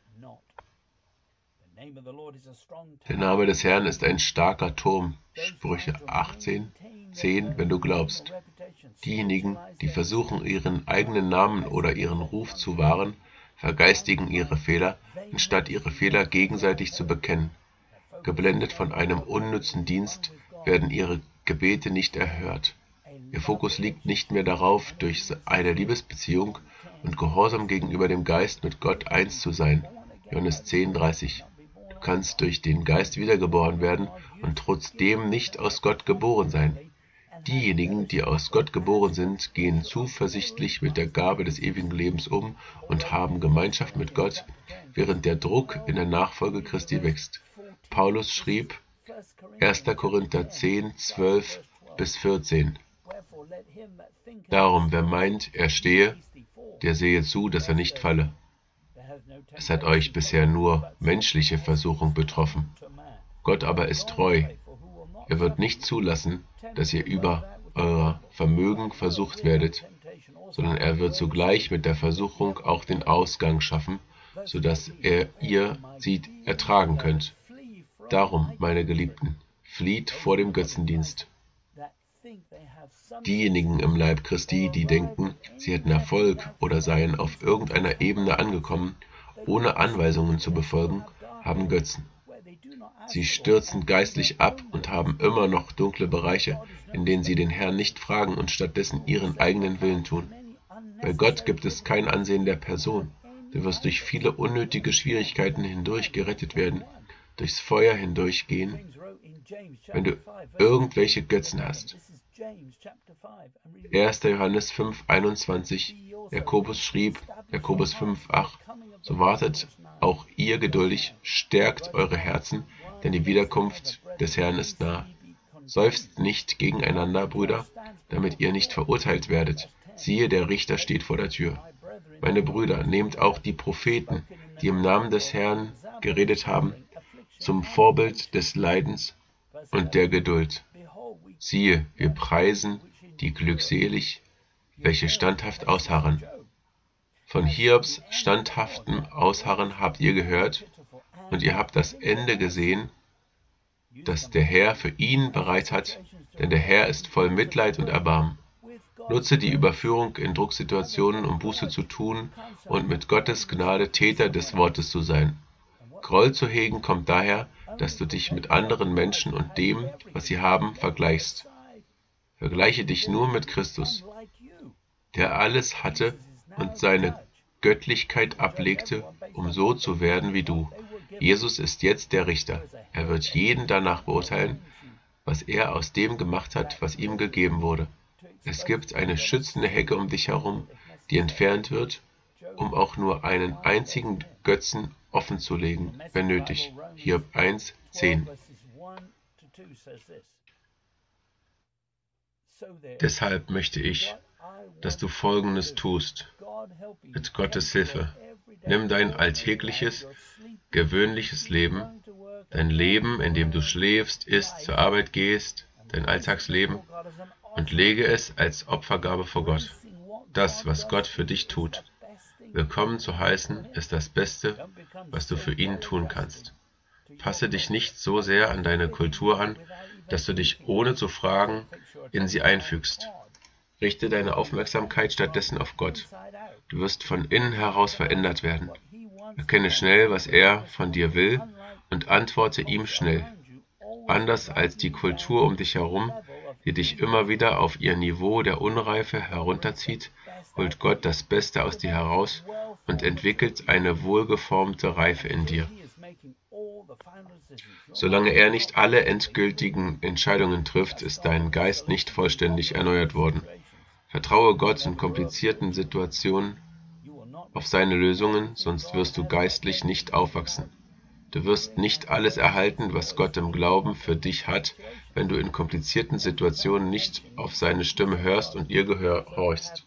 Der Name des Herrn ist ein starker Turm. Sprüche achtzehn, zehn, wenn du glaubst. Diejenigen, die versuchen, ihren eigenen Namen oder ihren Ruf zu wahren, vergeistigen ihre Fehler, anstatt ihre Fehler gegenseitig zu bekennen. Geblendet von einem unnützen Dienst werden ihre Gebete nicht erhört. Ihr Fokus liegt nicht mehr darauf, durch eine Liebesbeziehung und Gehorsam gegenüber dem Geist mit Gott eins zu sein. Johannes zehn, dreißig. Du kannst durch den Geist wiedergeboren werden und trotzdem nicht aus Gott geboren sein. Diejenigen, die aus Gott geboren sind, gehen zuversichtlich mit der Gabe des ewigen Lebens um und haben Gemeinschaft mit Gott, während der Druck in der Nachfolge Christi wächst. Paulus schrieb, erster Korinther zehn, zwölf bis vierzehn. Darum, wer meint, er stehe, der sehe zu, dass er nicht falle. Es hat euch bisher nur menschliche Versuchung betroffen. Gott aber ist treu. Er wird nicht zulassen, dass ihr über euer Vermögen versucht werdet, sondern er wird zugleich mit der Versuchung auch den Ausgang schaffen, sodass er ihr sie ertragen könnt. Darum, meine Geliebten, flieht vor dem Götzendienst. Diejenigen im Leib Christi, die denken, sie hätten Erfolg oder seien auf irgendeiner Ebene angekommen, ohne Anweisungen zu befolgen, haben Götzen. Sie stürzen geistlich ab und haben immer noch dunkle Bereiche, in denen sie den Herrn nicht fragen und stattdessen ihren eigenen Willen tun. Bei Gott gibt es kein Ansehen der Person. Du wirst durch viele unnötige Schwierigkeiten hindurch gerettet werden, durchs Feuer hindurchgehen, wenn du irgendwelche Götzen hast. erster Johannes fünf, einundzwanzig. Jakobus schrieb, Jakobus fünf, acht. So wartet auch ihr geduldig, stärkt eure Herzen, denn die Wiederkunft des Herrn ist nah. Seufzt nicht gegeneinander, Brüder, damit ihr nicht verurteilt werdet. Siehe, der Richter steht vor der Tür. Meine Brüder, nehmt auch die Propheten, die im Namen des Herrn geredet haben, zum Vorbild des Leidens und der Geduld. Siehe, wir preisen die glückselig, welche standhaft ausharren. Von Hiobs standhaftem Ausharren habt ihr gehört, und ihr habt das Ende gesehen, das der Herr für ihn bereit hat, denn der Herr ist voll Mitleid und Erbarmen. Nutze die Überführung in Drucksituationen, um Buße zu tun und mit Gottes Gnade Täter des Wortes zu sein. Groll zu hegen kommt daher, dass du dich mit anderen Menschen und dem, was sie haben, vergleichst. Vergleiche dich nur mit Christus, der alles hatte und seine Göttlichkeit ablegte, um so zu werden wie du. Jesus ist jetzt der Richter. Er wird jeden danach beurteilen, was er aus dem gemacht hat, was ihm gegeben wurde. Es gibt eine schützende Hecke um dich herum, die entfernt wird, um auch nur einen einzigen Götzen offenzulegen, wenn nötig. Hiob eins, zehn. Deshalb möchte ich, dass du Folgendes tust, mit Gottes Hilfe. Nimm dein alltägliches, gewöhnliches Leben, dein Leben, in dem du schläfst, isst, zur Arbeit gehst, dein Alltagsleben, und lege es als Opfergabe vor Gott. Das, was Gott für dich tut, willkommen zu heißen, ist das Beste, was du für ihn tun kannst. Passe dich nicht so sehr an deine Kultur an, dass du dich ohne zu fragen in sie einfügst. Richte deine Aufmerksamkeit stattdessen auf Gott. Du wirst von innen heraus verändert werden. Erkenne schnell, was er von dir will, und antworte ihm schnell. Anders als die Kultur um dich herum, die dich immer wieder auf ihr Niveau der Unreife herunterzieht, holt Gott das Beste aus dir heraus und entwickelt eine wohlgeformte Reife in dir. Solange er nicht alle endgültigen Entscheidungen trifft, ist dein Geist nicht vollständig erneuert worden. Vertraue Gott in komplizierten Situationen auf seine Lösungen, sonst wirst du geistlich nicht aufwachsen. Du wirst nicht alles erhalten, was Gott im Glauben für dich hat, wenn du in komplizierten Situationen nicht auf seine Stimme hörst und ihr gehorchst.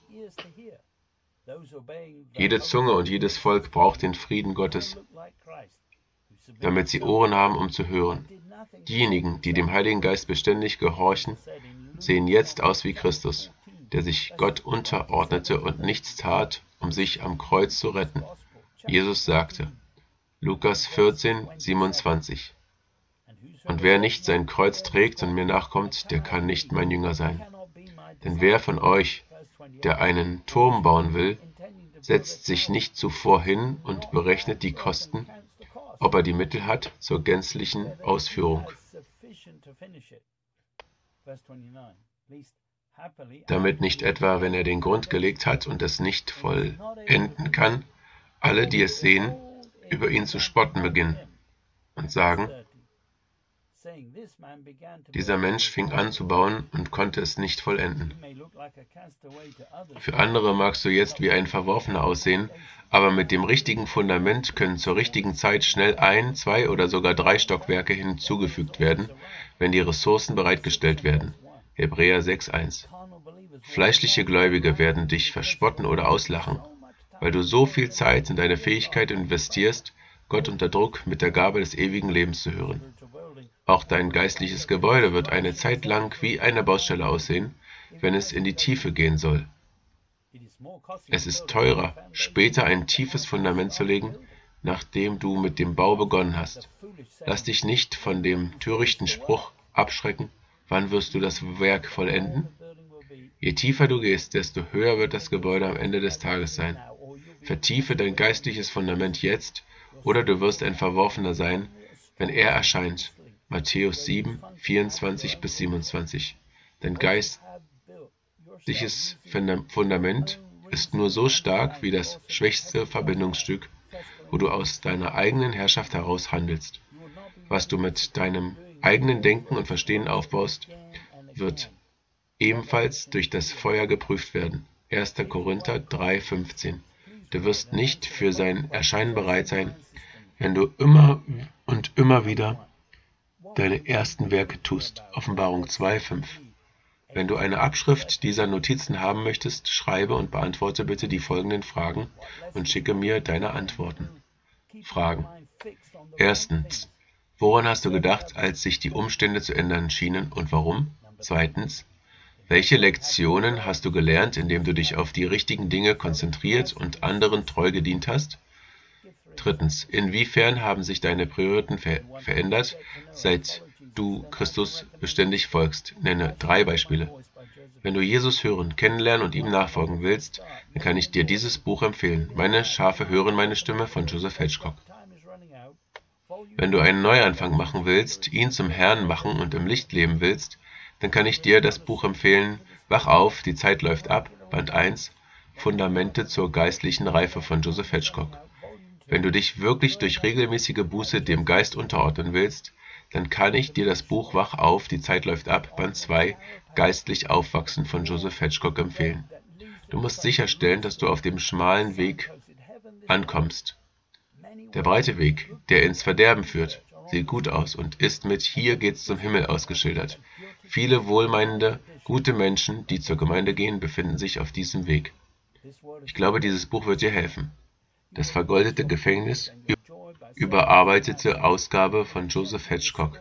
Jede Zunge und jedes Volk braucht den Frieden Gottes, damit sie Ohren haben, um zu hören. Diejenigen, die dem Heiligen Geist beständig gehorchen, sehen jetzt aus wie Christus, der sich Gott unterordnete und nichts tat, um sich am Kreuz zu retten. Jesus sagte, Lukas vierzehn, siebenundzwanzig, und wer nicht sein Kreuz trägt und mir nachkommt, der kann nicht mein Jünger sein. Denn wer von euch, der einen Turm bauen will, setzt sich nicht zuvor hin und berechnet die Kosten, ob er die Mittel hat zur gänzlichen Ausführung, damit nicht etwa, wenn er den Grund gelegt hat und es nicht vollenden kann, alle, die es sehen, über ihn zu spotten beginnen und sagen, dieser Mensch fing an zu bauen und konnte es nicht vollenden. Für andere magst du jetzt wie ein Verworfener aussehen, aber mit dem richtigen Fundament können zur richtigen Zeit schnell ein, zwei oder sogar drei Stockwerke hinzugefügt werden, wenn die Ressourcen bereitgestellt werden. Hebräer sechs, eins. Fleischliche Gläubige werden dich verspotten oder auslachen, weil du so viel Zeit in deine Fähigkeit investierst, Gott unter Druck mit der Gabe des ewigen Lebens zu hören. Auch dein geistliches Gebäude wird eine Zeit lang wie eine Baustelle aussehen, wenn es in die Tiefe gehen soll. Es ist teurer, später ein tiefes Fundament zu legen, nachdem du mit dem Bau begonnen hast. Lass dich nicht von dem törichten Spruch abschrecken, wann wirst du das Werk vollenden? Je tiefer du gehst, desto höher wird das Gebäude am Ende des Tages sein. Vertiefe dein geistliches Fundament jetzt, oder du wirst ein Verworfener sein, wenn er erscheint. Matthäus sieben, vierundzwanzig bis siebenundzwanzig. Dein geistliches Fundament ist nur so stark wie das schwächste Verbindungsstück, wo du aus deiner eigenen Herrschaft heraus handelst. Was du mit deinem eigenen Denken und Verstehen aufbaust, wird ebenfalls durch das Feuer geprüft werden. erster Korinther drei, fünfzehn. Du wirst nicht für sein Erscheinen bereit sein, wenn du immer und immer wieder deine ersten Werke tust. Offenbarung zwei, fünf. Wenn du eine Abschrift dieser Notizen haben möchtest, schreibe und beantworte bitte die folgenden Fragen und schicke mir deine Antworten. Fragen. Erstens. Woran hast du gedacht, als sich die Umstände zu ändern schienen und warum? Zweitens. Welche Lektionen hast du gelernt, indem du dich auf die richtigen Dinge konzentriert und anderen treu gedient hast? Drittens, inwiefern haben sich deine Prioritäten ver verändert, seit du Christus beständig folgst? Nenne drei Beispiele. Wenn du Jesus hören, kennenlernen und ihm nachfolgen willst, dann kann ich dir dieses Buch empfehlen. Meine Schafe hören meine Stimme von Joseph Hitchcock. Wenn du einen Neuanfang machen willst, ihn zum Herrn machen und im Licht leben willst, dann kann ich dir das Buch empfehlen, Wach auf, die Zeit läuft ab, Band eins, Fundamente zur geistlichen Reife von Joseph Hitchcock. Wenn du dich wirklich durch regelmäßige Buße dem Geist unterordnen willst, dann kann ich dir das Buch Wach auf, die Zeit läuft ab, Band zwei, Geistlich aufwachsen von Joseph Hitchcock empfehlen. Du musst sicherstellen, dass du auf dem schmalen Weg ankommst. Der breite Weg, der ins Verderben führt, sieht gut aus und ist mit Hier geht's zum Himmel ausgeschildert. Viele wohlmeinende, gute Menschen, die zur Gemeinde gehen, befinden sich auf diesem Weg. Ich glaube, dieses Buch wird dir helfen. Das vergoldete Gefängnis, überarbeitete Ausgabe von Joseph Hitchcock.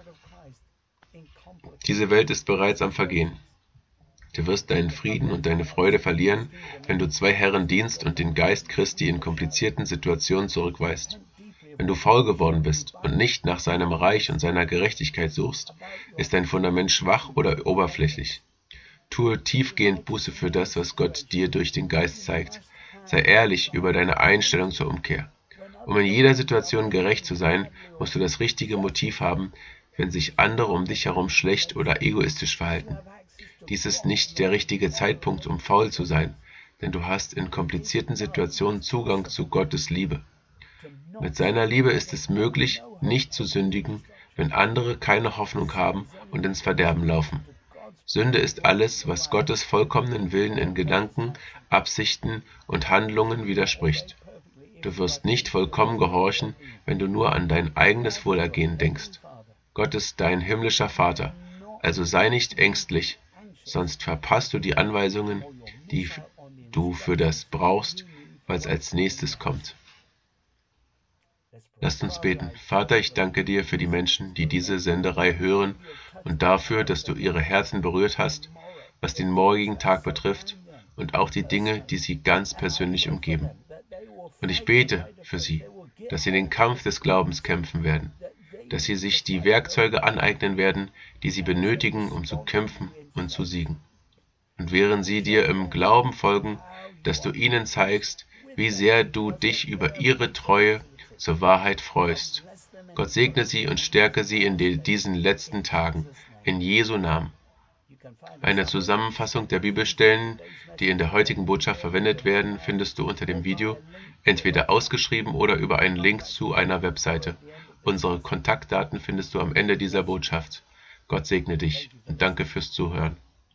Diese Welt ist bereits am Vergehen. Du wirst deinen Frieden und deine Freude verlieren, wenn du zwei Herren dienst und den Geist Christi in komplizierten Situationen zurückweist. Wenn du faul geworden bist und nicht nach seinem Reich und seiner Gerechtigkeit suchst, ist dein Fundament schwach oder oberflächlich. Tue tiefgehend Buße für das, was Gott dir durch den Geist zeigt. Sei ehrlich über deine Einstellung zur Umkehr. Um in jeder Situation gerecht zu sein, musst du das richtige Motiv haben, wenn sich andere um dich herum schlecht oder egoistisch verhalten. Dies ist nicht der richtige Zeitpunkt, um faul zu sein, denn du hast in komplizierten Situationen Zugang zu Gottes Liebe. Mit seiner Liebe ist es möglich, nicht zu sündigen, wenn andere keine Hoffnung haben und ins Verderben laufen. Sünde ist alles, was Gottes vollkommenen Willen in Gedanken, Absichten und Handlungen widerspricht. Du wirst nicht vollkommen gehorchen, wenn du nur an dein eigenes Wohlergehen denkst. Gott ist dein himmlischer Vater, also sei nicht ängstlich, sonst verpasst du die Anweisungen, die du für das brauchst, was als nächstes kommt. Lasst uns beten. Vater, ich danke dir für die Menschen, die diese Senderei hören und dafür, dass du ihre Herzen berührt hast, was den morgigen Tag betrifft und auch die Dinge, die sie ganz persönlich umgeben. Und ich bete für sie, dass sie den Kampf des Glaubens kämpfen werden, dass sie sich die Werkzeuge aneignen werden, die sie benötigen, um zu kämpfen und zu siegen. Und während sie dir im Glauben folgen, dass du ihnen zeigst, wie sehr du dich über ihre Treue zur Wahrheit freust. Gott segne sie und stärke sie in diesen letzten Tagen. In Jesu Namen. Eine Zusammenfassung der Bibelstellen, die in der heutigen Botschaft verwendet werden, findest du unter dem Video, entweder ausgeschrieben oder über einen Link zu einer Webseite. Unsere Kontaktdaten findest du am Ende dieser Botschaft. Gott segne dich und danke fürs Zuhören.